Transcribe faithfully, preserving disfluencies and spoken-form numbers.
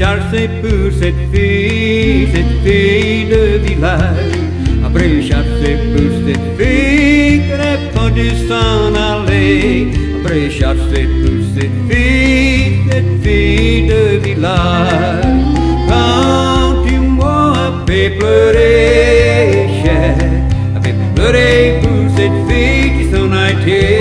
chassé pour cette fille, cette fille de village. Après chassé pour cette fille qui n'a pas dû s'en aller. Après chassé pour cette fille, cette fille de village. Quand tu m'as fait pleurer, cher, a fait pleurer pour cette fille qui s'en a été.